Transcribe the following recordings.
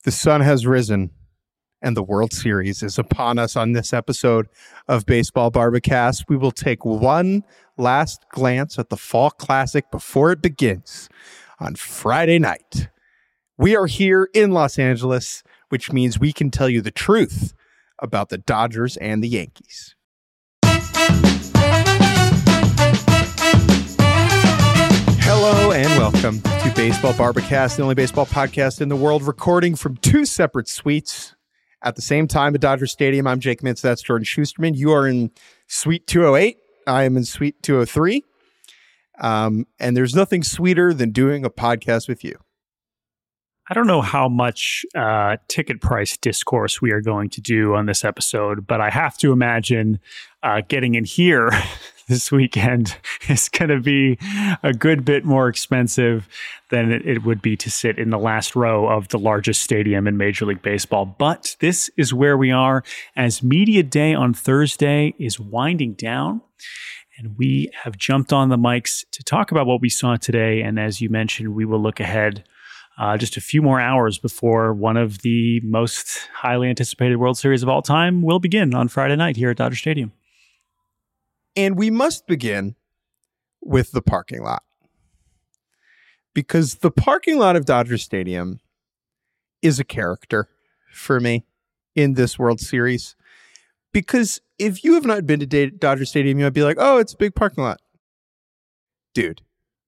The sun has risen, and the World Series is upon us. On this episode of Baseball Barbacast, we will take one last glance at the Fall Classic before it begins on Friday night. We are here in Los Angeles, which means we can tell you the truth about the Dodgers and the Yankees. Hello and welcome to Baseball Barbacast, the only baseball podcast in the world, recording from two separate suites at the same time at Dodger Stadium. I'm Jake Mintz. That's Jordan Schusterman. You are in Suite 208. I am in Suite 203. And there's nothing sweeter than doing a podcast with you. I don't know how much ticket price discourse we are going to do on this episode, but I have to imagine getting in here this weekend is going to be a good bit more expensive than it would be to sit in the last row of the largest stadium in Major League Baseball. But this is where we are as Media Day on Thursday is winding down. And we have jumped on the mics to talk about what we saw today. And as you mentioned, we will look ahead just a few more hours before one of the most highly anticipated World Series of all time will begin on Friday night here at Dodger Stadium. And we must begin with the parking lot, because the parking lot of Dodger Stadium is a character for me in this World Series. Because if you have not been to Dodger Stadium, you might be like, oh, it's a big parking lot. Dude,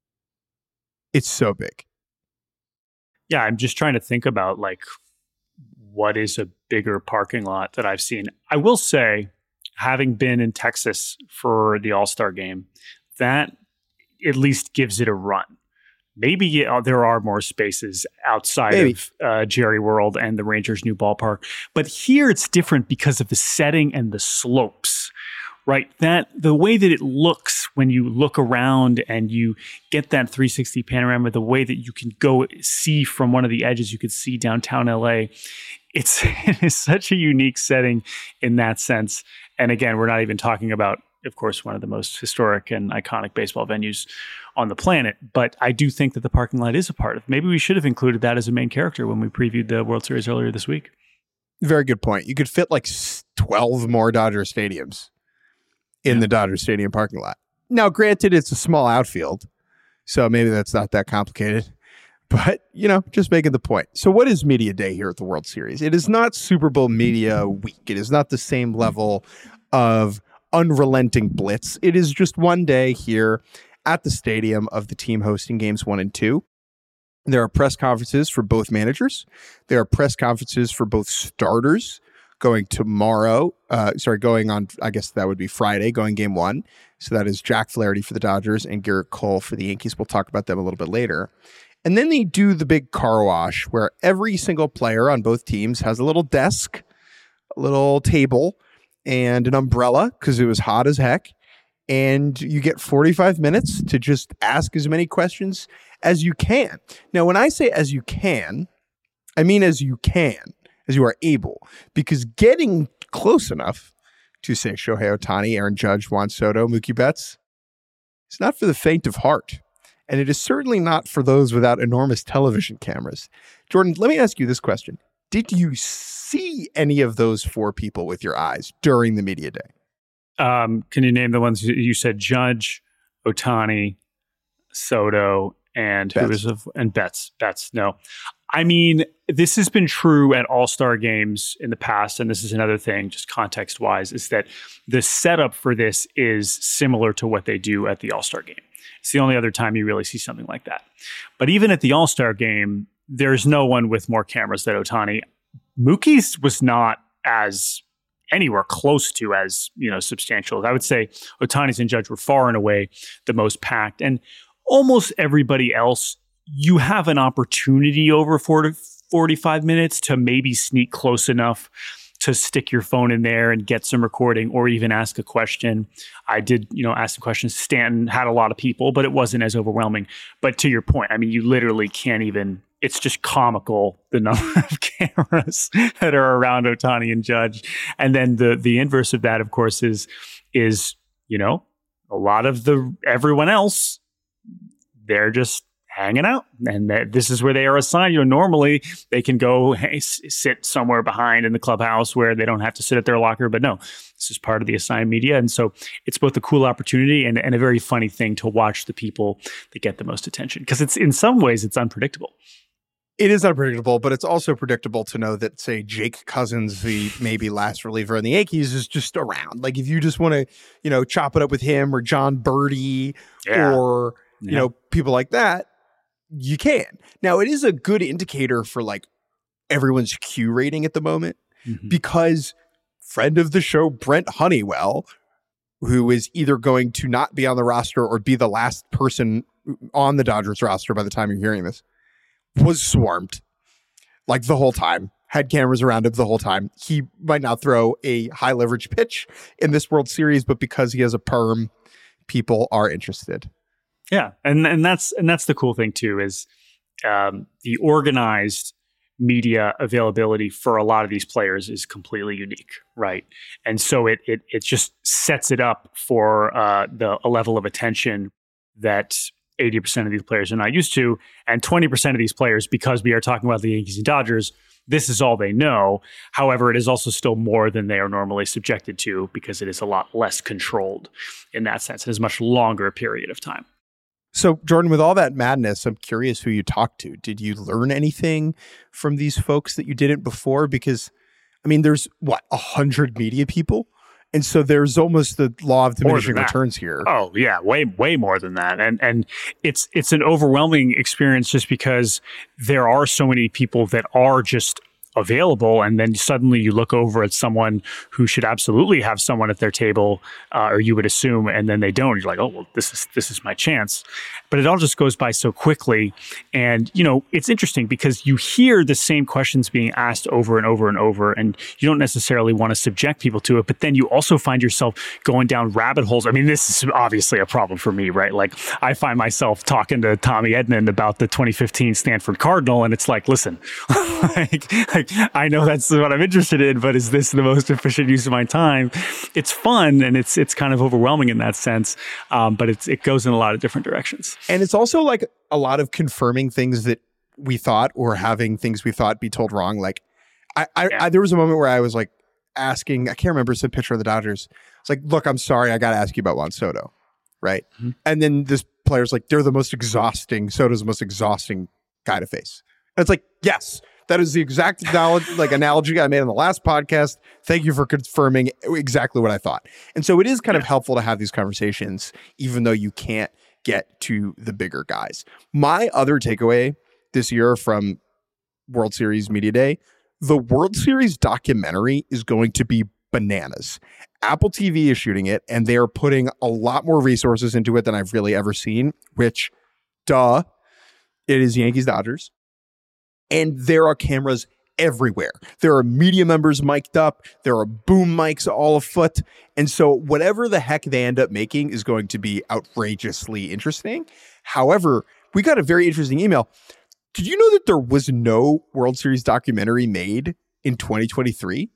it's so big. Yeah, I'm just trying to think about like what is a bigger parking lot that I've seen. I will say, having been in Texas for the All-Star game, that at least gives it a run. Maybe there are more spaces outside of Jerry World and the Rangers' new ballpark. But here it's different because of the setting and the slopes, right? That the way that it looks when you look around and you get that 360 panorama, the way that you can go see from one of the edges, you could see downtown LA. It is such a unique setting in that sense. And again, we're not even talking about, of course, one of the most historic and iconic baseball venues on the planet. But I do think that the parking lot is a part of. Maybe we should have included that as a main character when we previewed the World Series earlier this week. Very good point. You could fit like 12 more Dodger stadiums in the Dodger Stadium parking lot. Now, granted, it's a small outfield, so maybe that's not that complicated. But, just making the point. So what is Media Day here at the World Series? It is not Super Bowl Media Week. It is not the same level of unrelenting blitz. It is just one day here at the stadium of the team hosting games 1 and 2. There are press conferences for both managers. There are press conferences for both starters going on, I guess that would be Friday, going game 1. So that is Jack Flaherty for the Dodgers and Garrett Cole for the Yankees. We'll talk about them a little bit later. And then they do the big car wash where every single player on both teams has a little desk, a little table, and an umbrella because it was hot as heck. And you get 45 minutes to just ask as many questions as you can. Now, when I say as you can, I mean as you are able, because getting close enough to say Shohei Ohtani, Aaron Judge, Juan Soto, Mookie Betts, it's not for the faint of heart. And it is certainly not for those without enormous television cameras. Jordan, let me ask you this question. Did you see any of those 4 people with your eyes during the Media Day? Can you name the ones you said? Judge, Ohtani, Soto, and Betts. Betts. No. I mean, this has been true at All-Star games in the past, and this is another thing, just context-wise, is that the setup for this is similar to what they do at the All-Star game. It's the only other time you really see something like that. But even at the All-Star game, there's no one with more cameras than Ohtani. Mookie's was not as anywhere close to as, substantial. I would say Ohtani's and Judge were far and away the most packed. And almost everybody else, you have an opportunity over 45 minutes to maybe sneak close enough to stick your phone in there and get some recording or even ask a question. I did, ask some questions. Stanton had a lot of people, but it wasn't as overwhelming. But to your point, I mean, you literally can't even, it's just comical, the number of cameras that are around Ohtani and Judge. And then the inverse of that, of course, is, a lot of everyone else, they're just hanging out, and this is where they are assigned. Normally they can go sit somewhere behind in the clubhouse where they don't have to sit at their locker, but no, this is part of the assigned media. And so it's both a cool opportunity and a very funny thing to watch the people that get the most attention, because it's in some ways it's unpredictable. It is unpredictable, but it's also predictable to know that, say, Jake Cousins, the maybe last reliever in the Yankees, is just around. Like, if you just want to, chop it up with him or John Birdie or, people like that, you can. Now, it is a good indicator for, like, everyone's Q rating at the moment, because friend of the show, Brent Honeywell, who is either going to not be on the roster or be the last person on the Dodgers roster by the time you're hearing this, was swarmed like the whole time, had cameras around him the whole time. He might not throw a high leverage pitch in this World Series, but because he has a perm, people are interested. Yeah. And that's the cool thing too, is the organized media availability for a lot of these players is completely unique. Right. And so it just sets it up for a level of attention that 80% of these players are not used to, and 20% of these players, because we are talking about the Yankees and Dodgers, this is all they know. However, it is also still more than they are normally subjected to, because it is a lot less controlled in that sense. It is a much longer period of time. So, Jordan, with all that madness, I'm curious who you talked to. Did you learn anything from these folks that you didn't before? Because, there's 100 media people? And so there's almost the law of diminishing returns here. Oh yeah, way more than that. And it's an overwhelming experience, just because there are so many people that are just available, and then suddenly you look over at someone who should absolutely have someone at their table, or you would assume, and then they don't. You're like, oh well, this is my chance. But it all just goes by so quickly, and it's interesting because you hear the same questions being asked over and over and over, and you don't necessarily want to subject people to it. But then you also find yourself going down rabbit holes. This is obviously a problem for me, right? Like, I find myself talking to Tommy Edman about the 2015 Stanford Cardinal, and it's like, listen, I know that's what I'm interested in, but is this the most efficient use of my time? It's fun, and it's kind of overwhelming in that sense, but it goes in a lot of different directions. And it's also like a lot of confirming things that we thought, or having things we thought be told wrong. Like, I there was a moment where I was like asking, I can't remember, some pitcher of the Dodgers. It's like, look, I'm sorry, I got to ask you about Juan Soto, right? Mm-hmm. And then this player's like, Soto's the most exhausting guy to face. And it's like, yes, that is the exact analogy I made on the last podcast. Thank you for confirming exactly what I thought. And so it is kind of helpful to have these conversations, even though you can't get to the bigger guys. My other takeaway this year from World Series Media Day, the World Series documentary is going to be bananas. Apple TV is shooting it, and they are putting a lot more resources into it than I've really ever seen, which, it is Yankees Dodgers. And there are cameras everywhere. There are media members mic'd up. There are boom mics all afoot. And so whatever the heck they end up making is going to be outrageously interesting. However, we got a very interesting email. Did you know that there was no World Series documentary made in 2023?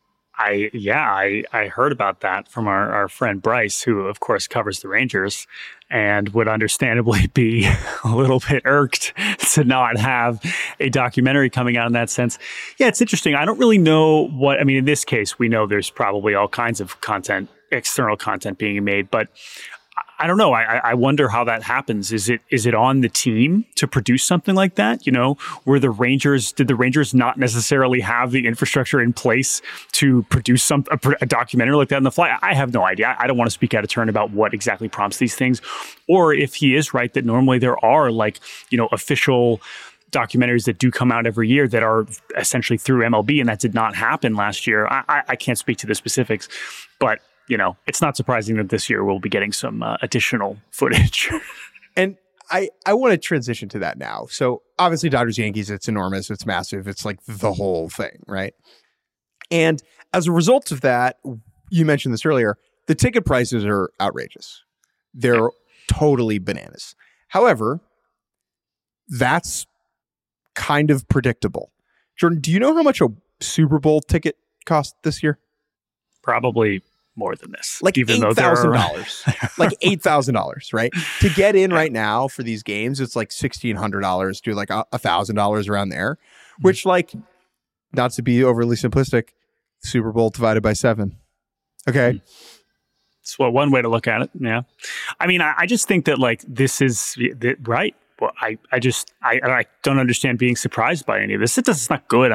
I heard about that from our friend Bryce, who of course covers the Rangers, and would understandably be a little bit irked to not have a documentary coming out in that sense. Yeah, it's interesting. I don't really know in this case, we know there's probably all kinds of content, external content being made, but I don't know. I wonder how that happens. Is it on the team to produce something like that? Did the Rangers not necessarily have the infrastructure in place to produce a documentary like that on the fly? I have no idea. I don't want to speak out of turn about what exactly prompts these things, or if he is right that normally there are official documentaries that do come out every year that are essentially through MLB, and that did not happen last year. I can't speak to the specifics, but it's not surprising that this year we'll be getting some additional footage. And I want to transition to that now. So obviously Dodgers Yankees, it's enormous. It's massive. It's like the whole thing, right? And as a result of that, you mentioned this earlier, the ticket prices are outrageous. They're totally bananas. However, that's kind of predictable. Jordan, do you know how much a Super Bowl ticket cost this year? Probably more than this. Like even $8,000, like $8,000, right? To get in right now for these games, it's like $1,600 to like $1,000 around there, which like, not to be overly simplistic, Super Bowl divided by 7. Okay. It's one way to look at it. Yeah. I mean, I just think that like, this is right. Well, I don't understand being surprised by any of this. It's not good.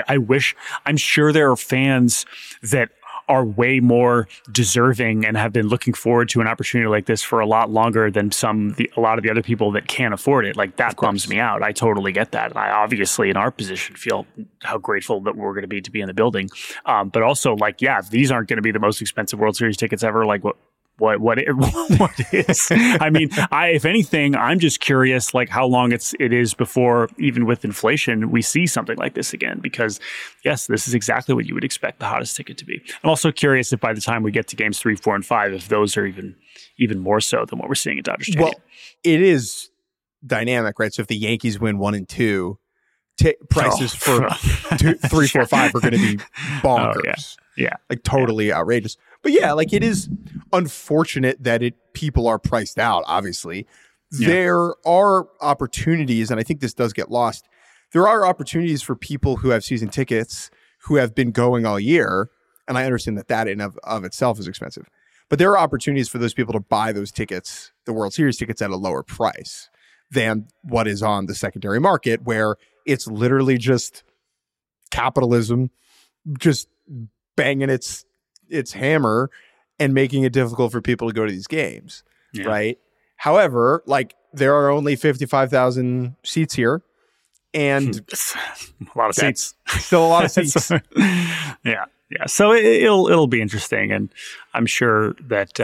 I'm sure there are fans that are way more deserving and have been looking forward to an opportunity like this for a lot longer than a lot of the other people that can't afford it. Like that bums me out. I totally get that. And I obviously in our position feel how grateful that we're going to be in the building. But also like, yeah, these aren't going to be the most expensive World Series tickets ever. Like what is? I mean, if anything, I'm just curious, like how long it is before, even with inflation, we see something like this again. Because yes, this is exactly what you would expect the hottest ticket to be. I'm also curious if by the time we get to games 3, 4, and 5, if those are even more so than what we're seeing at Dodger Stadium. Well, it is dynamic, right? So if the Yankees win 1 and 2, prices for 2, 3, 4, 5 are going to be bonkers. Yeah, like totally outrageous. But yeah, like it is unfortunate that people are priced out, obviously. Yeah. There are opportunities, and I think this does get lost. There are opportunities for people who have season tickets who have been going all year, and I understand that in of itself is expensive. But there are opportunities for those people to buy those tickets, the World Series tickets, at a lower price than what is on the secondary market, where it's literally just capitalism just banging its hammer and making it difficult for people to go to these games, right? However, like there are only 55,000 seats here, and a lot of seats. Still a lot of seats. Yeah. So it'll be interesting, and I'm sure that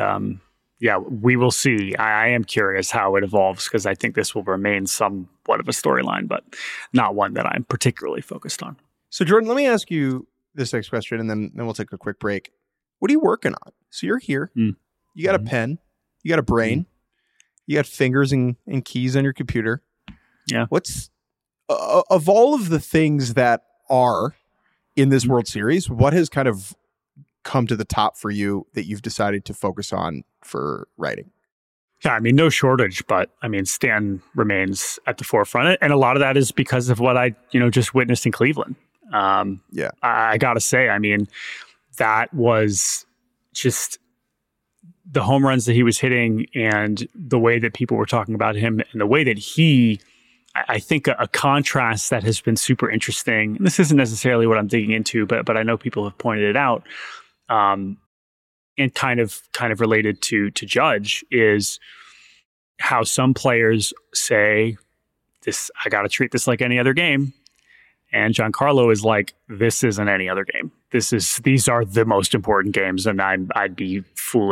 we will see. I am curious how it evolves because I think this will remain somewhat of a storyline, but not one that I'm particularly focused on. So Jordan, let me ask you this next question, and then we'll take a quick break. What are you working on? So you're here. You got a pen. You got a brain. You got fingers and keys on your computer. Yeah. What's of all of the things that are in this World Series, what has kind of come to the top for you that you've decided to focus on for writing? Yeah, I mean, no shortage, but I mean, Stan remains at the forefront. And a lot of that is because of what I, just witnessed in Cleveland. I got to say, I mean, that was just the home runs that he was hitting and the way that people were talking about him and the way that I think a contrast that has been super interesting. And this isn't necessarily what I'm digging into, but I know people have pointed it out. And kind of related to Judge is how some players say this, I got to treat this like any other game. And Giancarlo is like, this isn't any other game. These are the most important games, and I'd be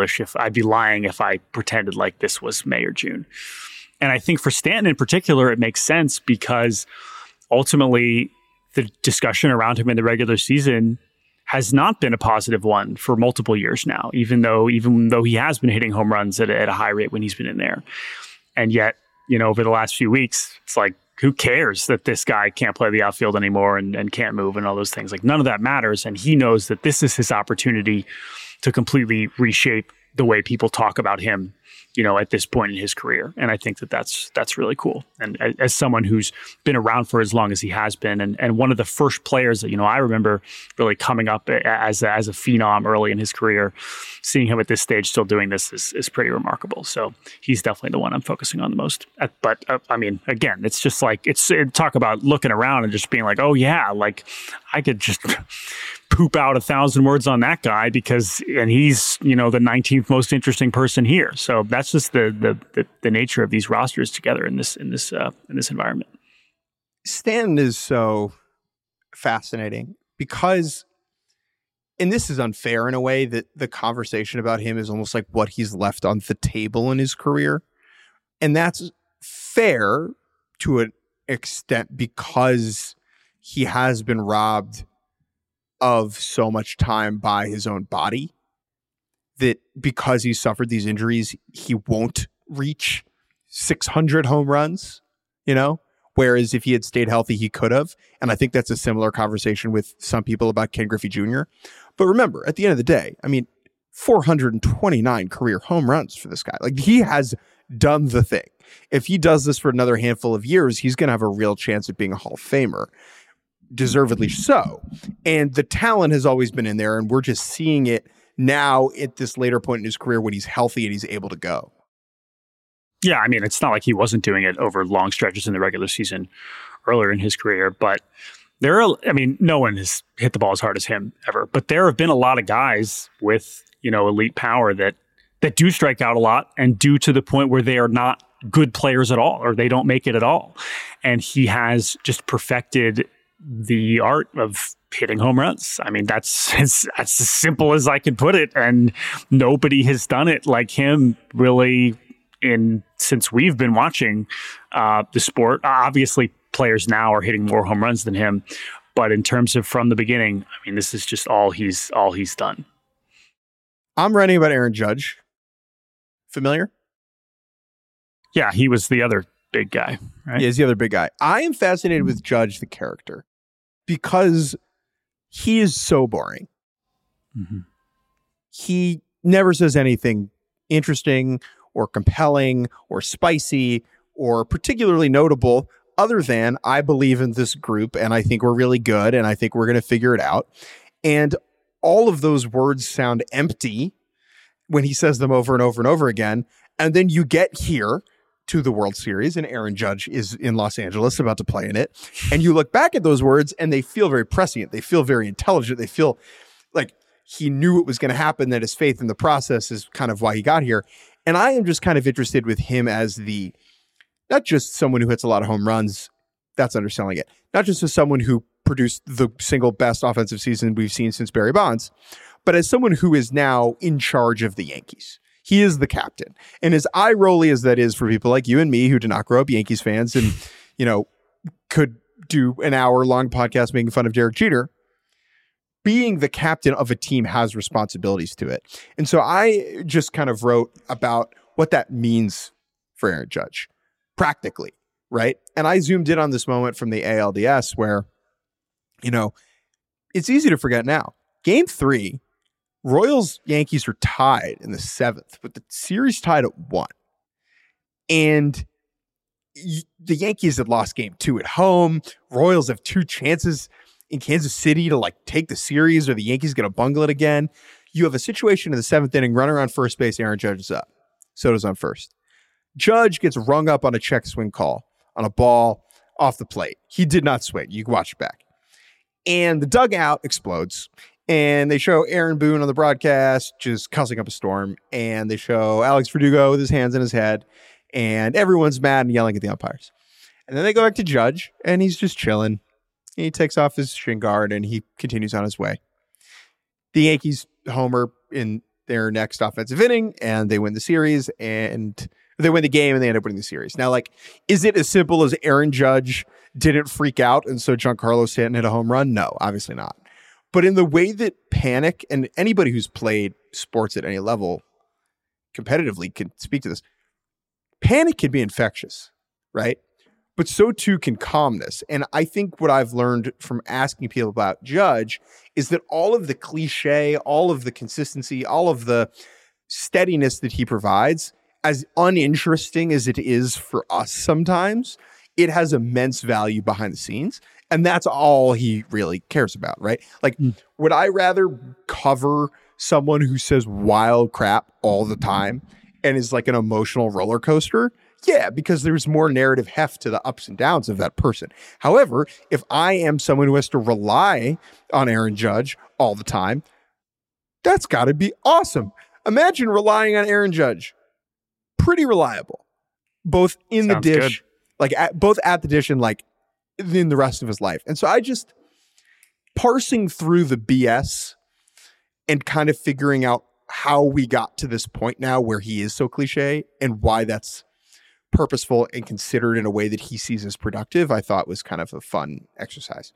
lying if I pretended like this was May or June. And I think for Stanton in particular, it makes sense because ultimately the discussion around him in the regular season has not been a positive one for multiple years now, even though he has been hitting home runs at a high rate when he's been in there. And yet, over the last few weeks, it's like, who cares that this guy can't play the outfield anymore and can't move and all those things? Like none of that matters. And he knows that this is his opportunity to completely reshape the way people talk about him, at this point in his career. And I think that's really cool. And as someone who's been around for as long as he has been, and one of the first players that, I remember really coming up as a phenom early in his career, seeing him at this stage still doing this is pretty remarkable. So he's definitely the one I'm focusing on the most. But I mean, again, it's just like, talk about looking around and just being like, oh yeah, like I could just poop out 1,000 words on that guy and he's, the 19th most interesting person here. So that's just the nature of these rosters together in this environment. Stanton is so fascinating because, and this is unfair in a way, that the conversation about him is almost like what he's left on the table in his career. And that's fair to an extent because he has been robbed of so much time by his own body, that because he suffered these injuries, he won't reach 600 home runs, whereas if he had stayed healthy, he could have. And I think that's a similar conversation with some people about Ken Griffey Jr. But remember, at the end of the day, I mean, 429 career home runs for this guy. Like, he has done the thing. If he does this for another handful of years, he's going to have a real chance at being a Hall of Famer. Deservedly so. And the talent has always been in there, and we're just seeing it now at this later point in his career when he's healthy and he's able to go. Yeah, I mean, it's not like he wasn't doing it over long stretches in the regular season earlier in his career, but no one has hit the ball as hard as him ever. But there have been a lot of guys with, elite power that do strike out a lot and do to the point where they are not good players at all, or they don't make it at all. And he has just perfected the art of hitting home runs. I mean, that's as simple as I can put it. And nobody has done it like him really since we've been watching the sport. Obviously, players now are hitting more home runs than him. But in terms of from the beginning, I mean, this is just all he's done. I'm writing about Aaron Judge. Familiar? Yeah, he was the other big guy, right? Yeah, he's the other big guy. I am fascinated with Judge, the character, because he is so boring. Mm-hmm. He never says anything interesting or compelling or spicy or particularly notable other than, I believe in this group and I think we're really good and I think we're going to figure it out. And all of those words sound empty when he says them over and over and over again. And then you get here to the World Series and Aaron Judge is in Los Angeles about to play in it. And you look back at those words and they feel very prescient. They feel very intelligent. They feel like he knew it was going to happen, that his faith in the process is kind of why he got here. And I am just kind of interested with him as not just someone who hits a lot of home runs, that's underselling it. Not just as someone who produced the single best offensive season we've seen since Barry Bonds, but as someone who is now in charge of the Yankees. He is the captain. And as eye-rolly as that is for people like you and me who did not grow up Yankees fans and, could do an hour-long podcast making fun of Derek Jeter, being the captain of a team has responsibilities to it. And so I just kind of wrote about what that means for Aaron Judge, practically, right? And I zoomed in on this moment from the ALDS where, it's easy to forget now. Game 3, Royals-Yankees are tied in the 7th, with the series tied at 1. And the Yankees had lost game 2 at home. Royals have 2 chances in Kansas City to take the series, or the Yankees going to bungle it again. You have a situation in the 7th inning, runner on first base, Aaron Judge is up. Soto's on first. Judge gets rung up on a check swing call on a ball off the plate. He did not swing. You can watch it back. And the dugout explodes. And they show Aaron Boone on the broadcast just cussing up a storm. And they show Alex Verdugo with his hands in his head. And everyone's mad and yelling at the umpires. And then they go back to Judge, and he's just chilling. He takes off his shin guard, and he continues on his way. The Yankees homer in their next offensive inning, and they win the series, and they win the game, and they end up winning the series. Now, is it as simple as Aaron Judge didn't freak out, and so Giancarlo Stanton hit a home run? No, obviously not. But in the way that panic, and anybody who's played sports at any level competitively can speak to this, panic can be infectious, right? But so too can calmness. And I think what I've learned from asking people about Judge is that all of the cliche, all of the consistency, all of the steadiness that he provides, as uninteresting as it is for us sometimes, it has immense value behind the scenes. And that's all he really cares about, right? Would I rather cover someone who says wild crap all the time and is like an emotional roller coaster? Yeah, because there's more narrative heft to the ups and downs of that person. However, if I am someone who has to rely on Aaron Judge all the time, that's got to be awesome. Imagine relying on Aaron Judge. Pretty reliable, both in the dish, both at the dish and in the rest of his life. And so I just parsing through the BS and kind of figuring out how we got to this point now where he is so cliche and why that's purposeful and considered in a way that he sees as productive, I thought was kind of a fun exercise.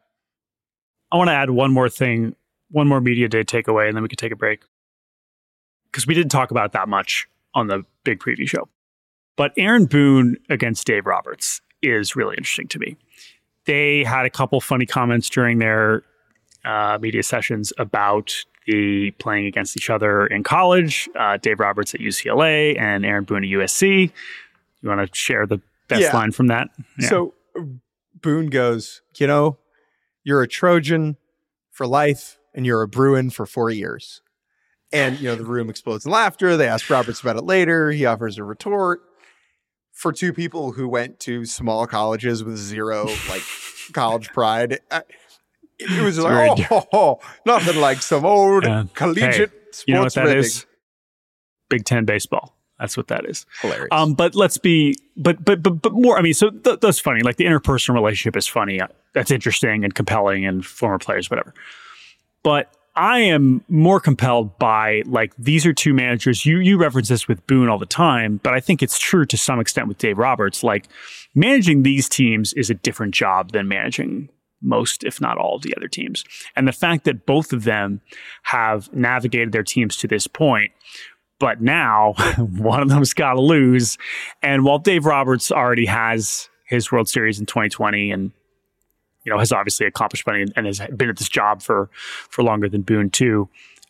I want to add one more thing, one more media day takeaway, and then we can take a break. Because we didn't talk about it that much on the big preview show. But Aaron Boone against Dave Roberts is really interesting to me. They had a couple funny comments during their media sessions about the playing against each other in college. Dave Roberts at UCLA and Aaron Boone at USC. You want to share the best line from that? Yeah. So Boone goes, you're a Trojan for life and you're a Bruin for 4 years. And, the room explodes in laughter. They ask Roberts about it later. He offers a retort. For two people who went to small colleges with zero, college pride, it was nothing like some old collegiate sports you know what that ribbing. Is? Big Ten baseball. That's what that is. Hilarious. But let's be, but more. I mean, so that's funny. Like the interpersonal relationship is funny. That's interesting and compelling, and former players, whatever. But I am more compelled by these are two managers. You reference this with Boone all the time, but I think it's true to some extent with Dave Roberts. Managing these teams is a different job than managing most, if not all, of the other teams. And the fact that both of them have navigated their teams to this point, but now one of them's got to lose. And while Dave Roberts already has his World Series in 2020 and has obviously accomplished plenty and has been at this job for longer than Boone too.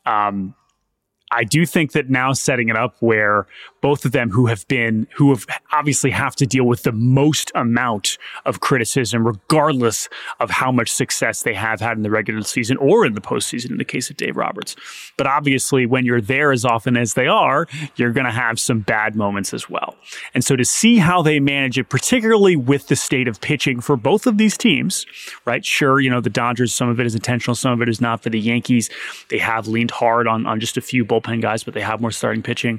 I do think that now setting it up where both of them who have obviously have to deal with the most amount of criticism, regardless of how much success they have had in the regular season or in the postseason in the case of Dave Roberts. But obviously when you're there as often as they are, you're going to have some bad moments as well. And so to see how they manage it, particularly with the state of pitching for both of these teams, right? Sure, the Dodgers, some of it is intentional, some of it is not. For the Yankees, they have leaned hard on just a few bullpen guys, but they have more starting pitching.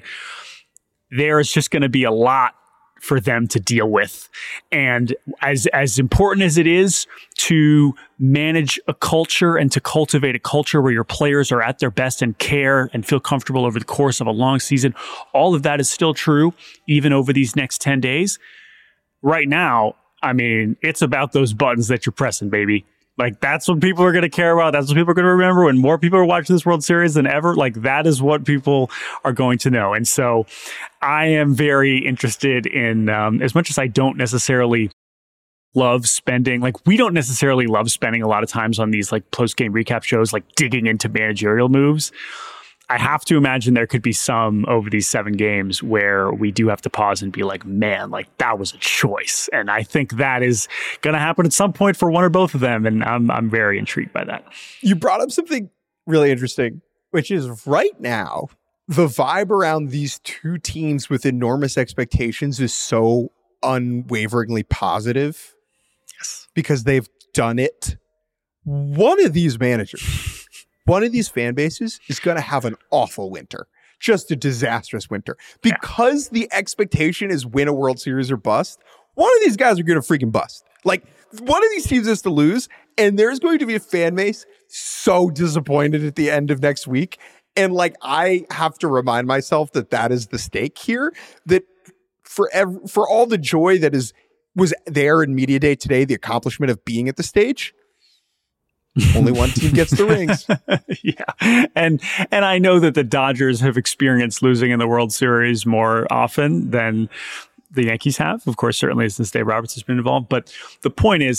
There is just going to be a lot for them to deal with. And as important as it is to manage a culture and to cultivate a culture where your players are at their best and care and feel comfortable over the course of a long season, all of that is still true, even over these next 10 days. Right now, I mean, it's about those buttons that you're pressing, baby. That's what people are going to care about. That's what people are going to remember when more people are watching this World Series than ever. That is what people are going to know. And so I am very interested in, as much as I don't necessarily love spending, we don't necessarily love spending a lot of times on these post-game recap shows, digging into managerial moves. I have to imagine there could be some over these 7 games where we do have to pause and be man, that was a choice. And I think that is going to happen at some point for one or both of them. And I'm very intrigued by that. You brought up something really interesting, which is right now, the vibe around these two teams with enormous expectations is so unwaveringly positive. Yes. Because they've done it. One of these managers, one of these fan bases is going to have an awful winter, just a disastrous winter. Because the expectation is win a World Series or bust, one of these guys are going to freaking bust. One of these teams has to lose, and there's going to be a fan base so disappointed at the end of next week. And I have to remind myself that is the stake here, that for all the joy that was there in Media Day today, the accomplishment of being at the stage, only one team gets the rings. Yeah. And I know that the Dodgers have experienced losing in the World Series more often than the Yankees have. Of course, certainly since Dave Roberts has been involved. But the point is,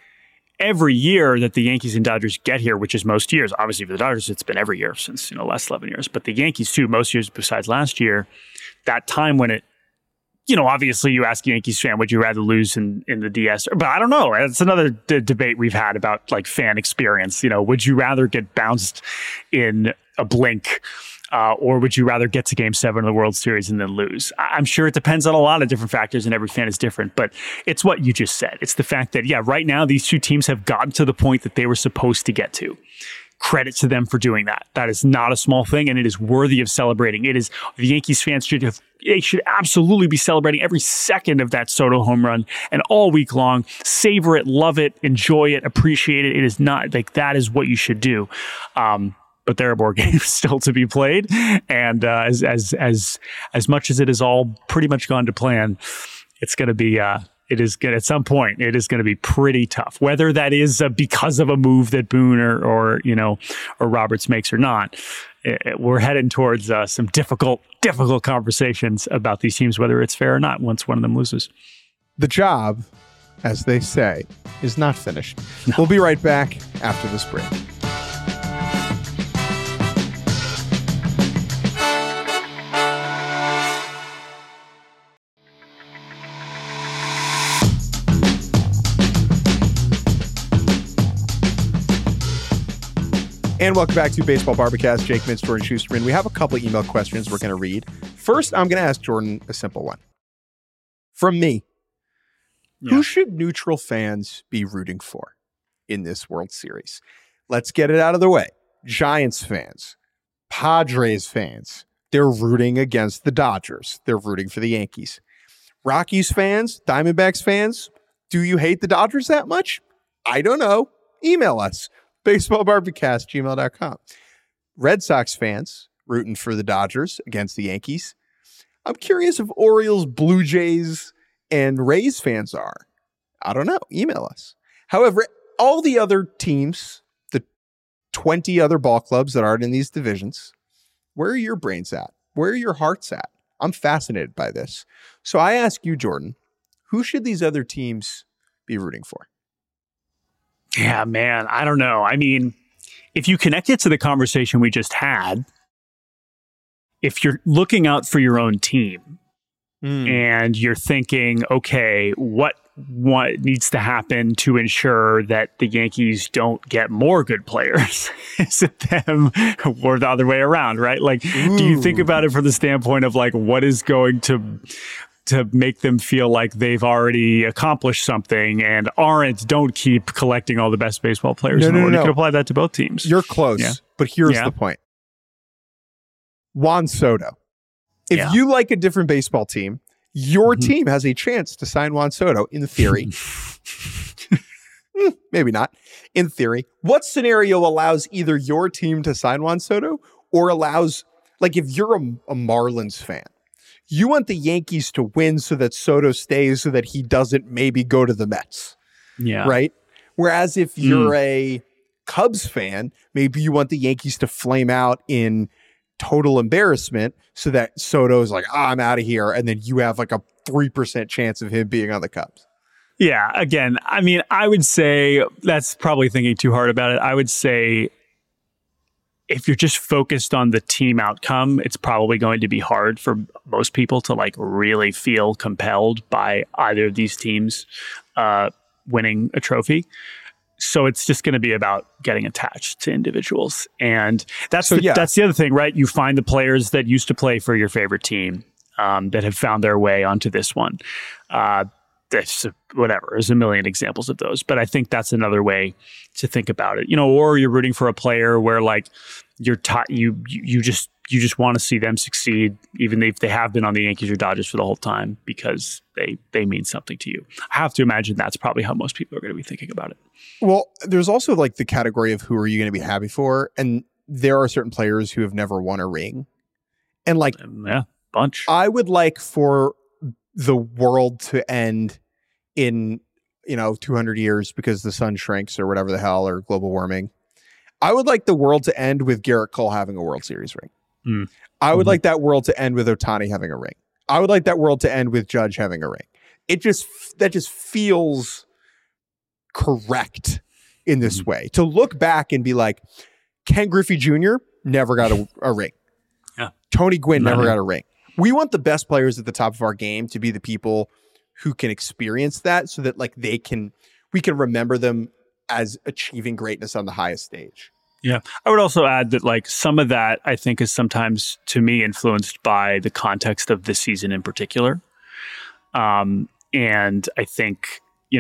every year that the Yankees and Dodgers get here, which is most years, obviously for the Dodgers, it's been every year since, the last 11 years. But the Yankees too, most years besides last year, that time when it, obviously you ask a Yankees fan, would you rather lose in the DS? But I don't know. It's another debate we've had about fan experience. Would you rather get bounced in a blink or would you rather get to Game 7 of the World Series and then lose? I'm sure it depends on a lot of different factors and every fan is different, but it's what you just said. It's the fact that, right now these two teams have gotten to the point that they were supposed to get to. Credit to them for doing that. That is not a small thing, and it is worthy of celebrating. It is, the Yankees fans should absolutely be celebrating every second of that Soto home run and all week long. Savor it, love it, enjoy it, appreciate it. It is not that is what you should do. But there are more games still to be played, and as much as it is all pretty much gone to plan, it's going to be. It is good at some point. It is going to be pretty tough, whether that is because of a move that Boone or Roberts makes or not. We're heading towards some difficult conversations about these teams, whether it's fair or not. Once one of them loses, the job, as they say, is not finished. No. We'll be right back after this break. And welcome back to Baseball Barbacast. Jake Mintz, Jordan Schusterman. We have a couple of email questions we're going to read. First, I'm going to ask Jordan a simple one. From me, who should neutral fans be rooting for in this World Series? Let's get it out of the way. Giants fans, Padres fans, they're rooting against the Dodgers. They're rooting for the Yankees. Rockies fans, Diamondbacks fans, do you hate the Dodgers that much? I don't know. Email us. baseballbarbacast@gmail.com. Red Sox fans rooting for the Dodgers against the Yankees. I'm curious if Orioles, Blue Jays, and Rays fans are. I don't know. Email us. However, all the other teams, the 20 other ball clubs that aren't in these divisions, where are your brains at? Where are your hearts at? I'm fascinated by this. So I ask you, Jordan, who should these other teams be rooting for? Yeah, man, I don't know. I mean, if you connect it to the conversation we just had, if you're looking out for your own team and you're thinking, okay, what needs to happen to ensure that the Yankees don't get more good players? Is it them or the other way around, right? Like, do you think about it from the standpoint of like, what is going to make them feel like they've already accomplished something and don't keep collecting all the best baseball players in the world? You can apply that to both teams. You're close, but here's the point. Juan Soto. If you like a different baseball team, your team has a chance to sign Juan Soto in theory. Maybe not. In theory. What scenario allows either your team to sign Juan Soto or allows, like if you're a Marlins fan, you want the Yankees to win so that Soto stays so that he doesn't maybe go to the Mets. Yeah. Right? Whereas if you're a Cubs fan, maybe you want the Yankees to flame out in total embarrassment so that Soto's like, I'm out of here. And then you have like a 3% chance of him being on the Cubs. Yeah. Again, I mean, I would say that's probably thinking too hard about it. I would say if you're just focused on the team outcome, it's probably going to be hard for most people to like really feel compelled by either of these teams winning a trophy. So it's just going to be about getting attached to individuals. And that's the other thing, right? You find the players that used to play for your favorite team that have found their way onto this one. There's a million examples of those. But I think that's another way to think about it. Or you're rooting for a player where like you just want to see them succeed, even if they have been on the Yankees or Dodgers for the whole time because they mean something to you. I have to imagine that's probably how most people are going to be thinking about it. Well, there's also like the category of who are you going to be happy for? And there are certain players who have never won a ring. And like, bunch. I would like for the world to end in, 200 years because the sun shrinks or whatever the hell, or global warming. I would like the world to end with Garrett Cole having a World Series ring. I would like that world to end with Ohtani having a ring. I would like that world to end with Judge having a ring. That just feels correct in this way. To look back and be like, Ken Griffey Jr. never got a ring. Yeah. Tony Gwynn never got a ring. We want the best players at the top of our game to be the people who can experience that so that like we can remember them as achieving greatness on the highest stage. Yeah. I would also add that like some of that I think is sometimes to me influenced by the context of this season in particular. And I think,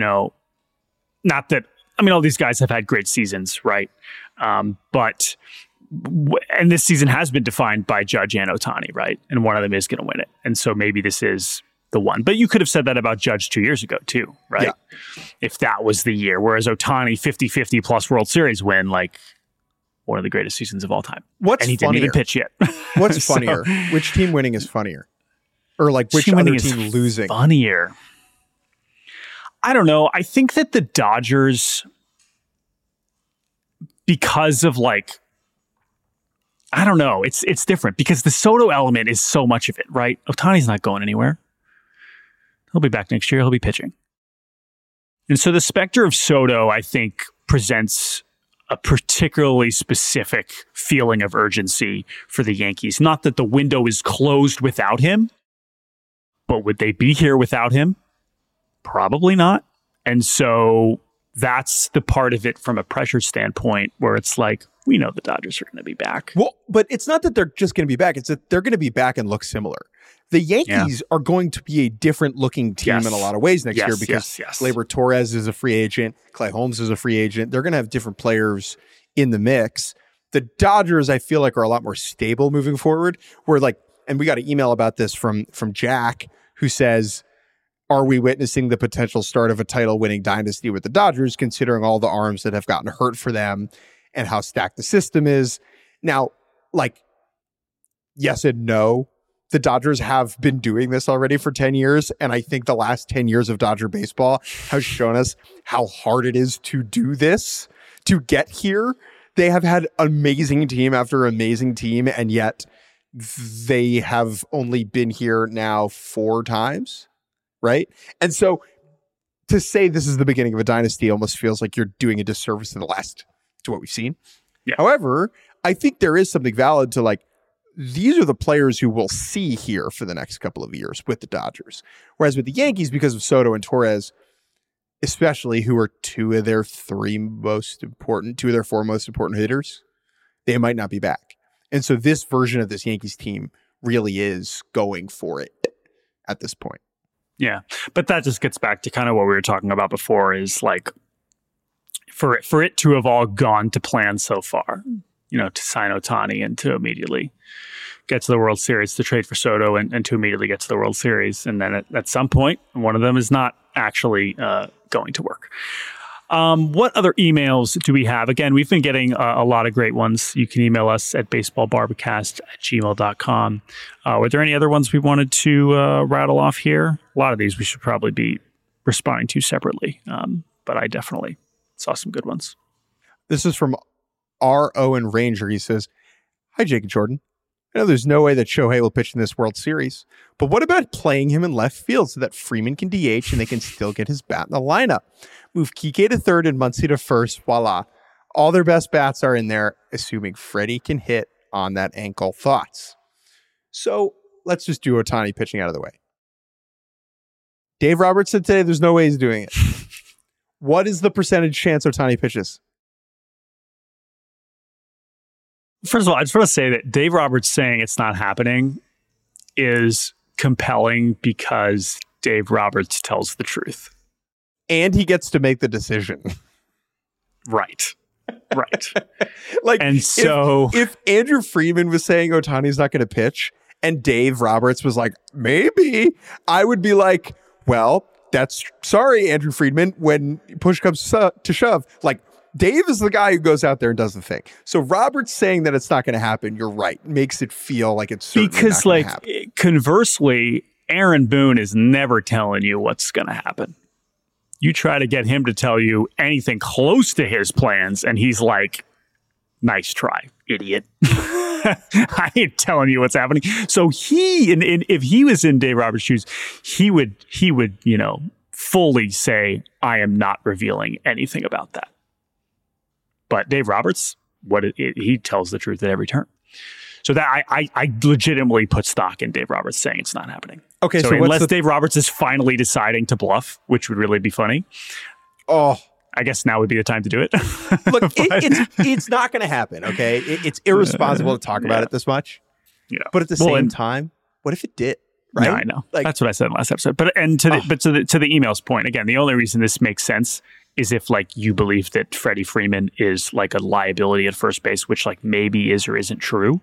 not that, all these guys have had great seasons, right? But this season has been defined by Judge and Ohtani, right? And one of them is going to win it. And so maybe this is the one. But you could have said that about Judge 2 years ago too, right? Yeah. If that was the year. Whereas Ohtani, 50-50 plus World Series win, like one of the greatest seasons of all time. What's and he funnier? Didn't even pitch yet. What's funnier? Which team winning is funnier? Or like which other team losing? Funnier. I don't know. I think that the Dodgers, because of like, I don't know. It's different because the Soto element is so much of it, right? Ohtani's not going anywhere. He'll be back next year. He'll be pitching. And so the specter of Soto, I think, presents a particularly specific feeling of urgency for the Yankees. Not that the window is closed without him, but would they be here without him? Probably not. And so that's the part of it from a pressure standpoint where it's like, we know the Dodgers are going to be back. Well, but it's not that they're just going to be back. It's that they're going to be back and look similar. The Yankees are going to be a different looking team in a lot of ways next year because Gleyber Torres is a free agent. Clay Holmes is a free agent. They're going to have different players in the mix. The Dodgers, I feel like, are a lot more stable moving forward. We're like, and we got an email about this from Jack, who says, are we witnessing the potential start of a title-winning dynasty with the Dodgers, considering all the arms that have gotten hurt for them and how stacked the system is? Now, like, yes and no. The Dodgers have been doing this already for 10 years, and I think the last 10 years of Dodger baseball has shown us how hard it is to do this, to get here. They have had amazing team after amazing team, and yet they have only been here now 4 times, right? And so to say this is the beginning of a dynasty almost feels like you're doing a disservice to what we've seen. Yeah. However, I think there is something valid to like, these are the players who we'll see here for the next couple of years with the Dodgers. Whereas with the Yankees, because of Soto and Torres, especially, who are 2 of their 4 most important hitters, they might not be back. And so this version of this Yankees team really is going for it at this point. Yeah. But that just gets back to kind of what we were talking about before, is like, for it to have all gone to plan so far, to sign Ohtani and to immediately get to the World Series, to trade for Soto and to immediately get to the World Series. And then at some point, one of them is not actually going to work. What other emails do we have? Again, we've been getting a lot of great ones. You can email us at baseballbarbacast@gmail.com. Were there any other ones we wanted to rattle off here? A lot of these we should probably be responding to separately, but I definitely saw some good ones. This is from R. Owen Ranger. He says, hi, Jake and Jordan. I know there's no way that Shohei will pitch in this World Series, but what about playing him in left field so that Freeman can DH and they can still get his bat in the lineup? Move Kike to third and Muncy to first. Voila. All their best bats are in there, assuming Freddie can hit on that ankle. Thoughts? So let's just do Ohtani pitching out of the way. Dave Roberts said today there's no way he's doing it. What is the percentage chance Ohtani pitches? First of all, I just want to say that Dave Roberts saying it's not happening is compelling because Dave Roberts tells the truth. And he gets to make the decision. Right. And so if Andrew Friedman was saying Ohtani's not going to pitch and Dave Roberts was like, maybe, I would be like, well, that's sorry, Andrew Friedman, when push comes to shove. Like, Dave is the guy who goes out there and does the thing. So Roberts saying that it's not going to happen, you're right, makes it feel like it's certainly because, not going to happen. Conversely, Aaron Boone is never telling you what's going to happen. You try to get him to tell you anything close to his plans, and he's like, nice try, idiot. I ain't telling you what's happening. So if he was in Dave Roberts' shoes, he would, fully say, I am not revealing anything about that. But Dave Roberts, he tells the truth at every turn. So that I legitimately put stock in Dave Roberts saying it's not happening. Okay, so unless Dave Roberts is finally deciding to bluff, which would really be funny. Oh, I guess now would be the time to do it. Look, it's not going to happen. Okay, it's irresponsible to talk about it this much. Yeah, but at the same time, what if it did? Right? No, I know. That's what I said in the last episode. But to the email's point, again, the only reason this makes sense is if you believe that Freddie Freeman is like a liability at first base, which maybe is or isn't true.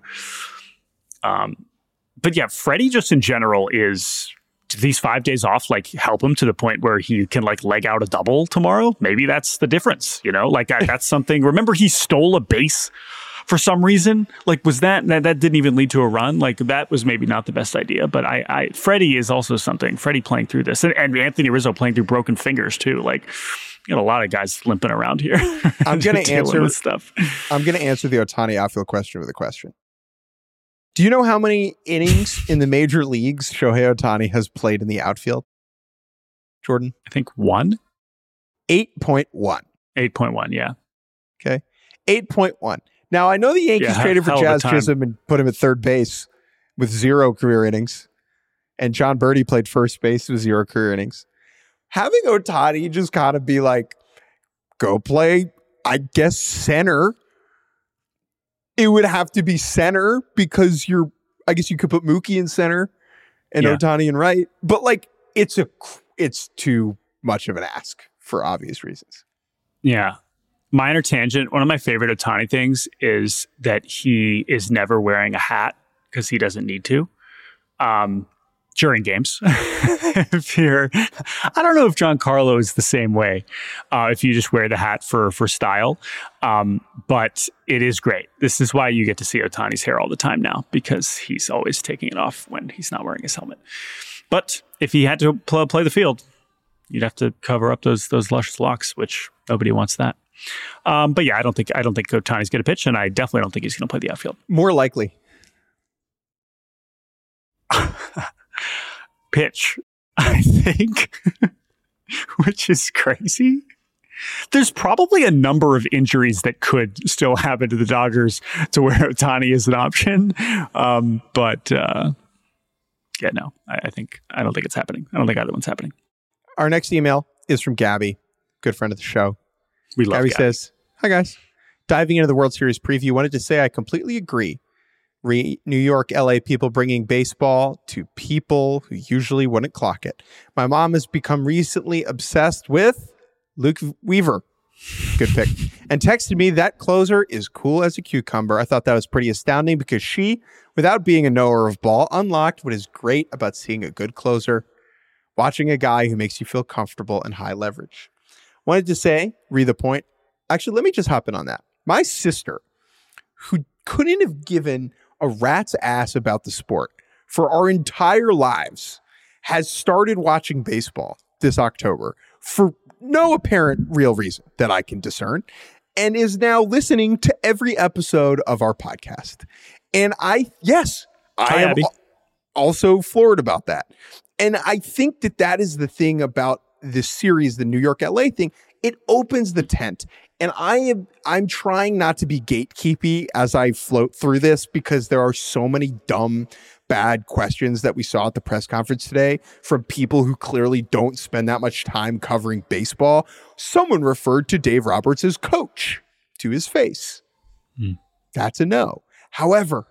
But yeah, Freddie just in general is, do these 5 days off help him to the point where he can leg out a double tomorrow? Maybe that's the difference, that's something. Remember, he stole a base for some reason. Was that didn't even lead to a run? That was maybe not the best idea. But Freddie is also something. Freddie playing through this, and Anthony Rizzo playing through broken fingers too. You got a lot of guys limping around here. I'm going to answer stuff. I'm going to answer the Ohtani outfield question with a question. Do you know how many innings in the major leagues Shohei Ohtani has played in the outfield? Jordan? I think 1. 8.1. 8.1, yeah. Okay. 8.1. Now, I know the Yankees traded for Jazz Chisholm and put him at third base with 0 career innings. And John Birdie played first base with 0 career innings. Having Ohtani just kind of be go play, I guess, center. It would have to be center because I guess you could put Mookie in center and Ohtani in right. But like, it's too much of an ask for obvious reasons. Yeah. Minor tangent. One of my favorite Ohtani things is that he is never wearing a hat because he doesn't need to during games. I don't know if Giancarlo is the same way. If you just wear the hat for style, but it is great. This is why you get to see Ohtani's hair all the time now, because he's always taking it off when he's not wearing his helmet. But if he had to play the field, you'd have to cover up those luscious locks, which nobody wants that. But yeah, I don't think Ohtani's going to pitch, and I definitely don't think he's going to play the outfield. More likely. Pitch, I think, which is crazy. There's probably a number of injuries that could still happen to the Dodgers to where Ohtani is an option. But no, I don't think it's happening. I don't think either one's happening. Our next email is from Gabby, good friend of the show. We love Gabby. Says, "Hi guys, diving into the World Series preview, wanted to say I completely agree. New York, LA people bringing baseball to people who usually wouldn't clock it. My mom has become recently obsessed with Luke Weaver." Good pick. "And texted me that closer is cool as a cucumber. I thought that was pretty astounding because she, without being a knower of ball, unlocked what is great about seeing a good closer. Watching a guy who makes you feel comfortable and high leverage." Wanted to say, read the point. Actually, let me just hop in on that. My sister, who couldn't have given a rat's ass about the sport for our entire lives, has started watching baseball this October for no apparent real reason that I can discern, and is now listening to every episode of our podcast. And I am also floored about that. And I think that is the thing about this series, the New York LA thing. It opens the tent. And I'm trying not to be gatekeepy as I float through this, because there are so many dumb, bad questions that we saw at the press conference today from people who clearly don't spend that much time covering baseball. Someone referred to Dave Roberts as coach to his face. That's a no. However,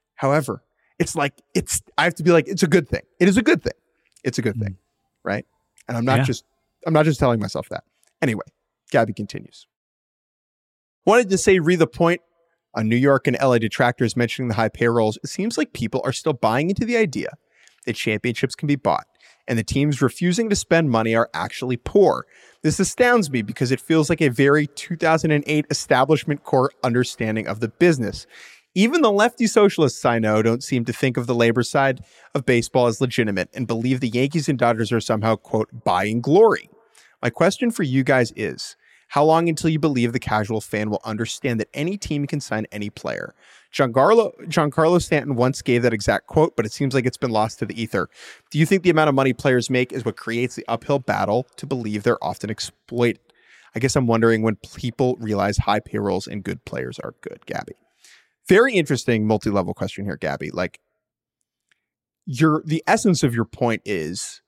I have to be like, it's a good thing. It is a good thing. It's a good thing. Right. And I'm not just telling myself that. Anyway, Gabby continues. Wanted to say, read the point on New York and LA detractors mentioning the high payrolls. It seems like people are still buying into the idea that championships can be bought, and the teams refusing to spend money are actually poor. This astounds me because it feels like a very 2008 establishment core understanding of the business. Even the lefty socialists I know don't seem to think of the labor side of baseball as legitimate and believe the Yankees and Dodgers are somehow, quote, buying glory. My question for you guys is, how long until you believe the casual fan will understand that any team can sign any player? Giancarlo Stanton once gave that exact quote, but it seems like it's been lost to the ether. Do you think the amount of money players make is what creates the uphill battle to believe they're often exploited? I guess I'm wondering when people realize high payrolls and good players are good. Gabby. Very interesting multi-level question here, Gabby. Like, the essence of your point is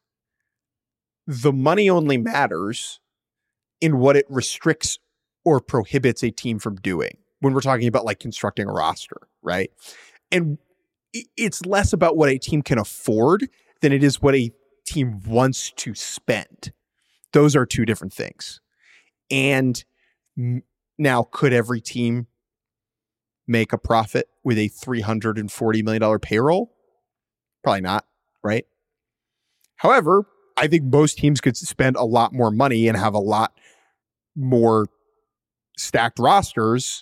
the money only matters in what it restricts or prohibits a team from doing when we're talking about like constructing a roster, right? And it's less about what a team can afford than it is what a team wants to spend. Those are two different things. And now, could every team make a profit with a $340 million payroll? Probably not, right? However, I think most teams could spend a lot more money and have a lot more stacked rosters,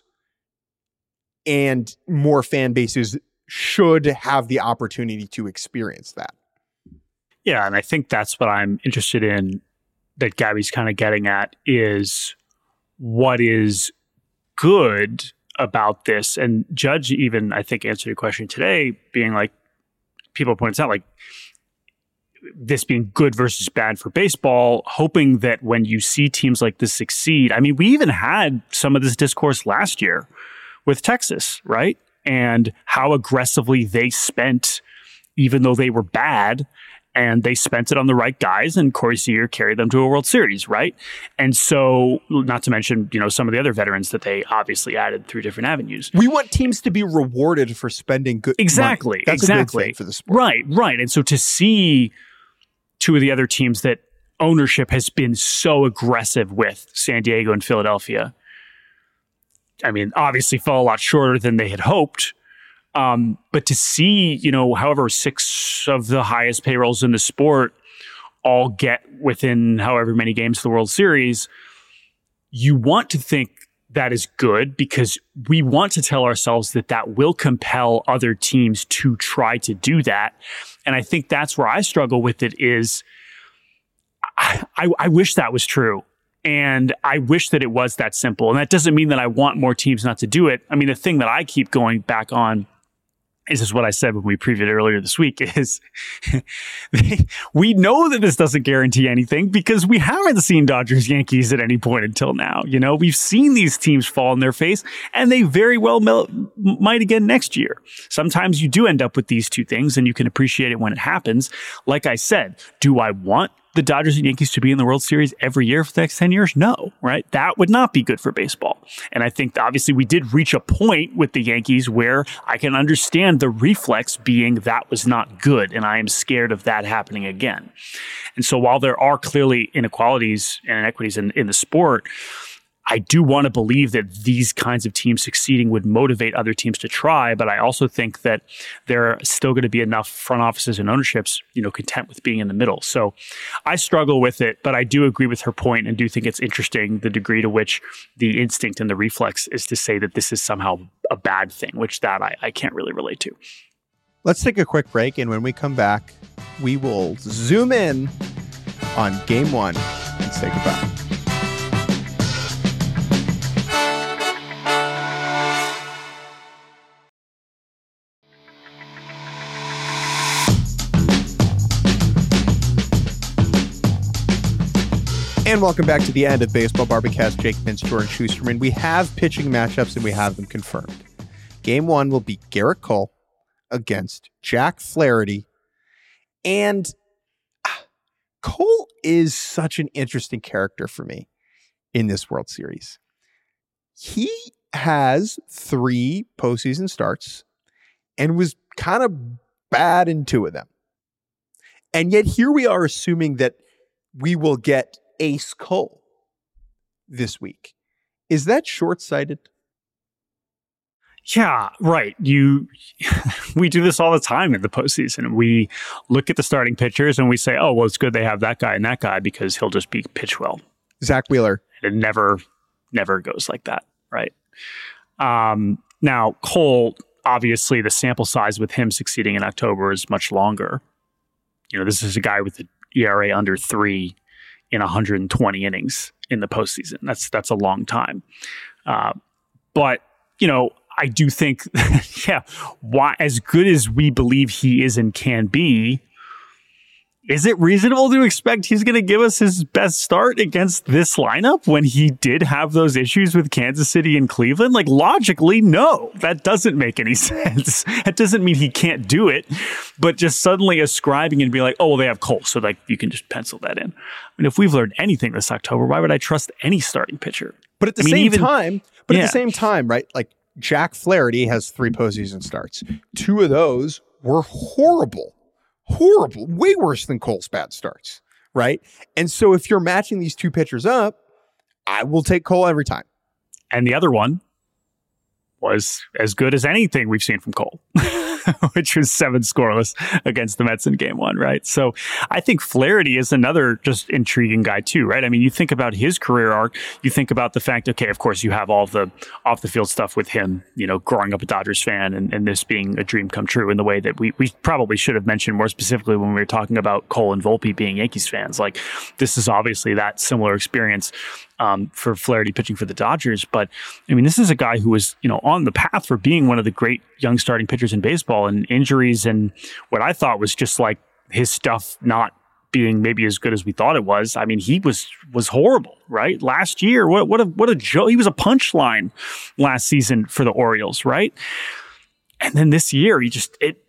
and more fan bases should have the opportunity to experience that. Yeah, and I think that's what I'm interested in, that Gabby's kind of getting at, is what is good about this. And Judge even, I think, answered your question today, being like, people points out, like, this being good versus bad for baseball, hoping that when you see teams like this succeed, I mean, we even had some of this discourse last year with Texas, right? And how aggressively they spent, even though they were bad, and they spent it on the right guys, and Corey Seager carried them to a World Series, right? And so, not to mention, some of the other veterans that they obviously added through different avenues. We want teams to be rewarded for spending good Exactly. money. That's a good thing for the sport. Right. And so to see two of the other teams that ownership has been so aggressive with, San Diego and Philadelphia, I mean, obviously fell a lot shorter than they had hoped. But to see, however, 6 of the highest payrolls in the sport all get within however many games of the World Series, you want to think that is good, because we want to tell ourselves that will compel other teams to try to do that. And I think that's where I struggle with it is I wish that was true. And I wish that it was that simple. And that doesn't mean that I want more teams not to do it. I mean, the thing that I keep going back on is what I said when we previewed earlier this week is we know that this doesn't guarantee anything because we haven't seen Dodgers Yankees at any point until now. We've seen these teams fall in their face, and they very well might again next year. Sometimes you do end up with these two things, and you can appreciate it when it happens. Like I said, do I want the Dodgers and Yankees to be in the World Series every year for the next 10 years? No, right? That would not be good for baseball. And I think obviously we did reach a point with the Yankees where I can understand the reflex being that was not good. And I am scared of that happening again. And so while there are clearly inequalities and inequities in the sport, I do want to believe that these kinds of teams succeeding would motivate other teams to try, but I also think that there are still going to be enough front offices and ownerships, content with being in the middle. So I struggle with it, but I do agree with her point and do think it's interesting the degree to which the instinct and the reflex is to say that this is somehow a bad thing, which that I can't really relate to. Let's take a quick break, and when we come back, we will zoom in on Game 1 and say goodbye. And welcome back to the end of Baseball Barbacast. Jake Mintz, Jordan Schusterman. We have pitching matchups, and we have them confirmed. Game 1 will be Gerrit Cole against Jack Flaherty. And Cole is such an interesting character for me in this World Series. He has 3 postseason starts and was kind of bad in 2 of them. And yet here we are assuming that we will get Ace Cole this week. Is that short-sighted? Yeah, right. We do this all the time in the postseason. We look at the starting pitchers and we say, oh, well, it's good they have that guy and that guy because he'll just be pitch well. Zach Wheeler. It never goes like that, right? Now, Cole, obviously, the sample size with him succeeding in October is much longer. This is a guy with an ERA under 3 in 120 innings in the postseason. That's a long time. But, I do think, why, as good as we believe he is and can be, is it reasonable to expect he's going to give us his best start against this lineup when he did have those issues with Kansas City and Cleveland? Like, logically, no, that doesn't make any sense. That doesn't mean he can't do it, but just suddenly ascribing and being like, oh, well, they have Cole, so like you can just pencil that in. I mean, if we've learned anything this October, why would I trust any starting pitcher? But at the same time, right? Like, Jack Flaherty has 3 postseason starts. 2 of those were horrible, way worse than Cole's bad starts, right? And so if you're matching these 2 pitchers up, I will take Cole every time. And the other one was as good as anything we've seen from Cole, which was 7 scoreless against the Mets in Game 1, right? So I think Flaherty is another just intriguing guy too, right? I mean, you think about his career arc, you think about the fact, okay, of course you have all the off the field stuff with him, growing up a Dodgers fan and this being a dream come true in the way that we probably should have mentioned more specifically when we were talking about Cole and Volpe being Yankees fans. Like, this is obviously that similar experience for Flaherty pitching for the Dodgers. But I mean, this is a guy who was, on the path for being one of the great young starting pitchers in baseball, and injuries and what I thought was just like his stuff not being maybe as good as we thought it was. I mean, he was horrible, right? Last year, what a joke. He was a punchline last season for the Orioles, right? And then this year,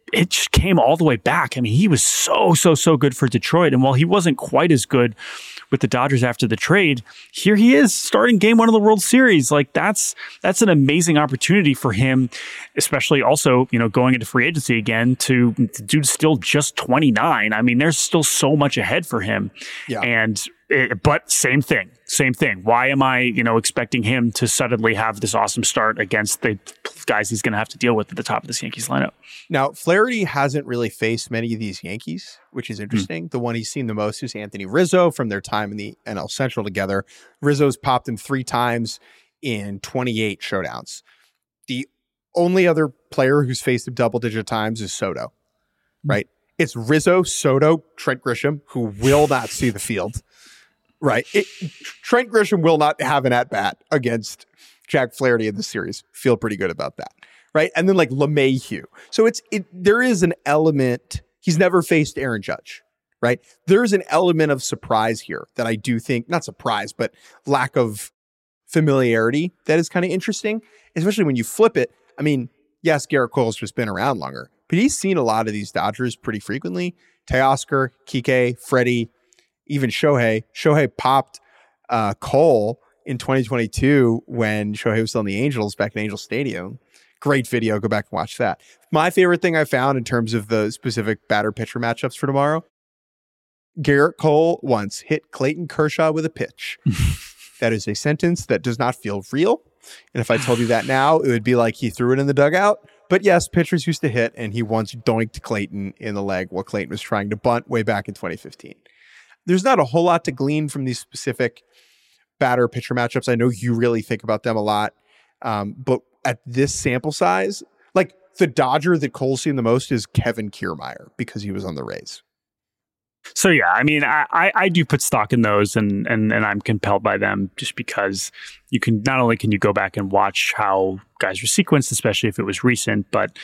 it just came all the way back. I mean, he was so good for Detroit. And while he wasn't quite as good with the Dodgers after the trade, here he is starting game one of the World Series. Like that's an amazing opportunity for him, especially also, going into free agency again to dude's still just 29. I mean, there's still so much ahead for him. Yeah. But same thing. Why am I, expecting him to suddenly have this awesome start against the guys he's going to have to deal with at the top of this Yankees lineup? Now, Flaherty hasn't really faced many of these Yankees, which is interesting. The one he's seen the most is Anthony Rizzo from their time in the NL Central together. Rizzo's popped him 3 times in 28 showdowns. The only other player who's faced him double-digit times is Soto, right? It's Rizzo, Soto, Trent Grisham, who will not see the field. Right. Trent Grisham will not have an at-bat against Jack Flaherty in this series. Feel pretty good about that. Right. And then like LeMahieu. So there is an element. He's never faced Aaron Judge. Right. There's an element of surprise here that I do think, not surprise, but lack of familiarity that is kind of interesting, especially when you flip it. I mean, yes, Garrett Cole's just been around longer, but he's seen a lot of these Dodgers pretty frequently. Teoscar, Kike, Freddie, even Shohei. Shohei popped Cole in 2022 when Shohei was still in the Angels back in Angel Stadium. Great video. Go back and watch that. My favorite thing I found in terms of the specific batter-pitcher matchups for tomorrow, Garrett Cole once hit Clayton Kershaw with a pitch. That is a sentence that does not feel real. And if I told you that now, it would be like he threw it in the dugout. But yes, pitchers used to hit, and he once doinked Clayton in the leg while Clayton was trying to bunt way back in 2015. There's not a whole lot to glean from these specific batter-pitcher matchups. I know you really think about them a lot. But at this sample size, like the Dodger that Cole's seen the most is Kevin Kiermaier because he was on the Rays. So, yeah, I mean, I do put stock in those and I'm compelled by them just because not only can you go back and watch how guys were sequenced, especially if it was recent, but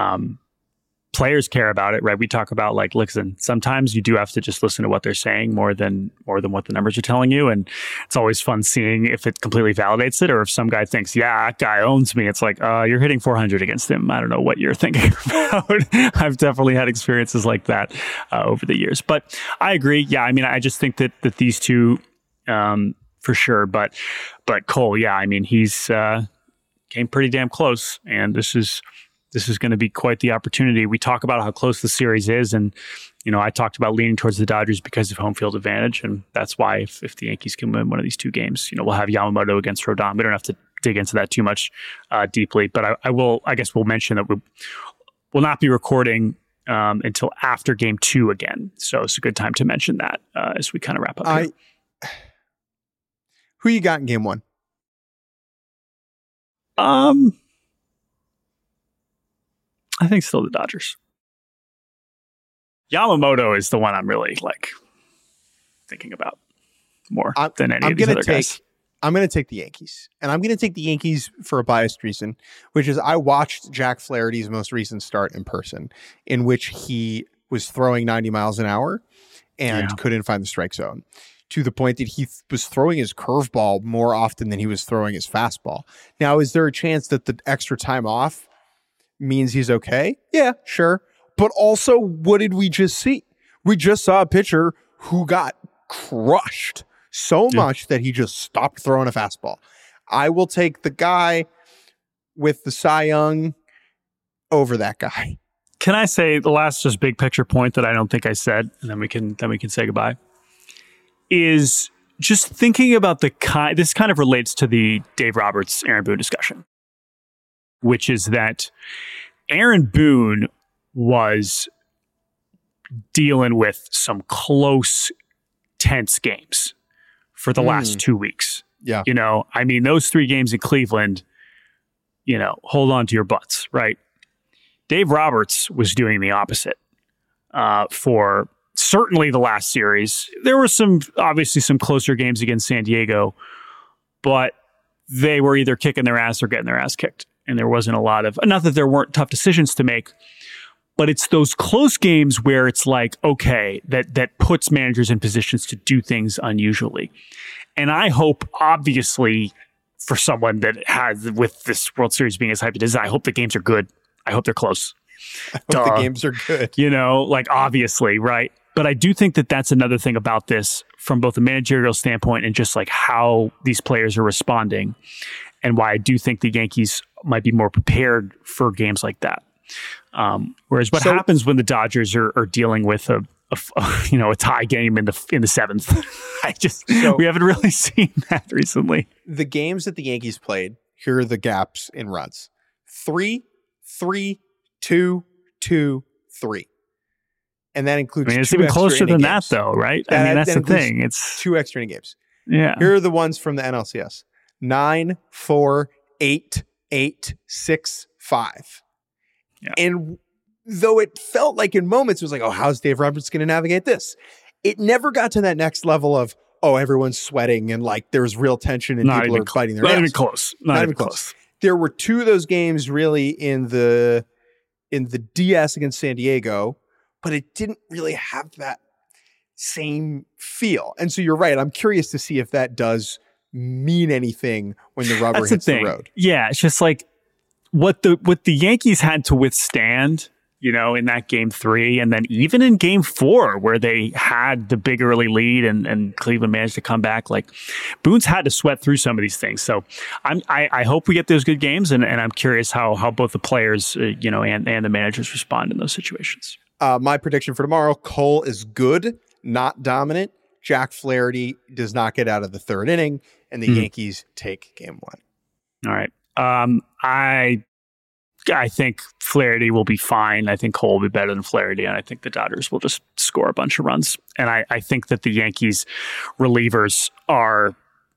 players care about it, right? We talk about like, listen, sometimes you do have to just listen to what they're saying more than what the numbers are telling you. And it's always fun seeing if it completely validates it or if some guy thinks, yeah, that guy owns me. It's like, you're hitting 400 against him. I don't know what you're thinking about. I've definitely had experiences like that over the years, but I agree. Yeah. I mean, I just think that these two, for sure, but Cole, yeah, I mean, he's came pretty damn close, and this is going to be quite the opportunity. We talk about how close the series is, and I talked about leaning towards the Dodgers because of home field advantage, and that's why if the Yankees can win one of these two games, we'll have Yamamoto against Rodon. We don't have to dig into that too much deeply, but I guess we'll mention that we'll not be recording until after Game 2 again, so it's a good time to mention that as we kind of wrap up here. Who you got in Game 1? I think still the Dodgers. Yamamoto is the one I'm really thinking about more than any of these other guys. I'm going to take the Yankees, and I'm going to take the Yankees for a biased reason, which is I watched Jack Flaherty's most recent start in person, in which he was throwing 90 miles an hour and couldn't find the strike zone, to the point that he was throwing his curveball more often than he was throwing his fastball. Now, is there a chance that the extra time off means he's okay? Yeah, sure. But also, what did we just see? We just saw a pitcher who got crushed so much that he just stopped throwing a fastball. I will take the guy with the Cy Young over that guy. Can I say the last just big picture point that I don't think I said, and then we can say goodbye, is just thinking about this kind of relates to the Dave Roberts, Aaron Boone discussion, which is that Aaron Boone was dealing with some close, tense games for the last 2 weeks. Yeah. I mean, those 3 games in Cleveland, hold on to your butts, right? Dave Roberts was doing the opposite for certainly the last series. There were obviously some closer games against San Diego, but they were either kicking their ass or getting their ass kicked. And there wasn't a lot of, not that there weren't tough decisions to make, but it's those close games where it's like, okay, that puts managers in positions to do things unusually. And I hope, obviously, for someone that has, with this World Series being as hyped as it is, I hope the games are good. I hope they're close. The games are good. Like obviously, right? But I do think that that's another thing about this from both a managerial standpoint and just like how these players are responding, and why I do think the Yankees might be more prepared for games like that. Whereas what happens when the Dodgers are dealing with a tie game in the seventh? We haven't really seen that recently. The games that the Yankees played, here are the gaps in runs: 3, 3, 2, 2, 3. And that includes it's even closer than that, though, right? That's the thing. It's 2 extra inning games. Yeah. Here are the ones from the NLCS: 9, 4, 8, 8, 6, 5. Yeah. And though it felt like in moments it was like, oh, how's Dave Roberts going to navigate this? It never got to that next level of, oh, everyone's sweating and like there's real tension and people are biting their nails. Not even close. Not even close. There were 2 of those games really in the DS against San Diego, but it didn't really have that same feel. And so you're right. I'm curious to see if that does mean anything when the rubber hits the road. Yeah, it's just like what the Yankees had to withstand, in that game 3, and then even in game 4 where they had the big early lead and Cleveland managed to come back, like Boone's had to sweat through some of these things. So I hope we get those good games, and I'm curious how both the players, and the managers respond in those situations. My prediction for tomorrow: Cole is good, not dominant. Jack Flaherty does not get out of the 3rd inning, and the Yankees take game 1. All right. I think Flaherty will be fine. I think Cole will be better than Flaherty, and I think the Dodgers will just score a bunch of runs. And I think that the Yankees relievers are,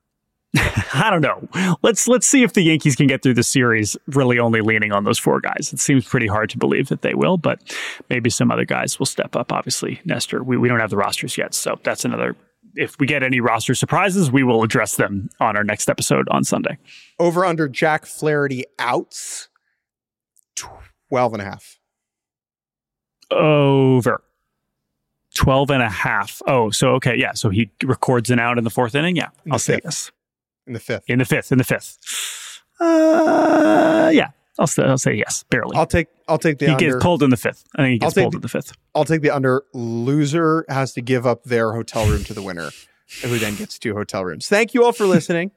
I don't know. Let's see if the Yankees can get through the series really only leaning on those 4 guys. It seems pretty hard to believe that they will, but maybe some other guys will step up. Obviously, Nestor, we don't have the rosters yet, so that's another. If we get any roster surprises, we will address them on our next episode on Sunday. Over under Jack Flaherty outs, 12.5. Over 12.5. Oh, so okay, yeah. So he records an out in the 4th inning. Yeah, I'll say yes. In the 5th. In the 5th. Yeah, I'll say yes. Barely. I'll take the under. He gets pulled in the 5th. I think he gets pulled in the 5th. I'll take the under. Loser has to give up their hotel room to the winner, who then gets 2 hotel rooms. Thank you all for listening.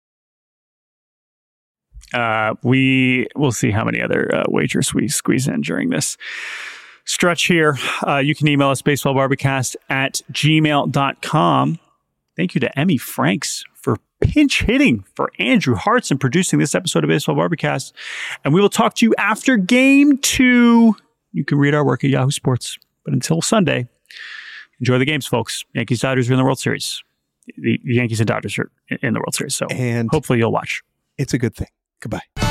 We will see how many other wagers we squeeze in during this stretch here. You can email us baseballbarbacast@gmail.com. Thank you to Emmy Franks for pinch hitting for Andrew Hartz and producing this episode of Baseball Barbacast. And we will talk to you after game 2. You can read our work at Yahoo Sports. But until Sunday, enjoy the games, folks. Yankees Dodgers are in the World Series. The Yankees and Dodgers are in the World Series. So hopefully you'll watch. It's a good thing. Goodbye.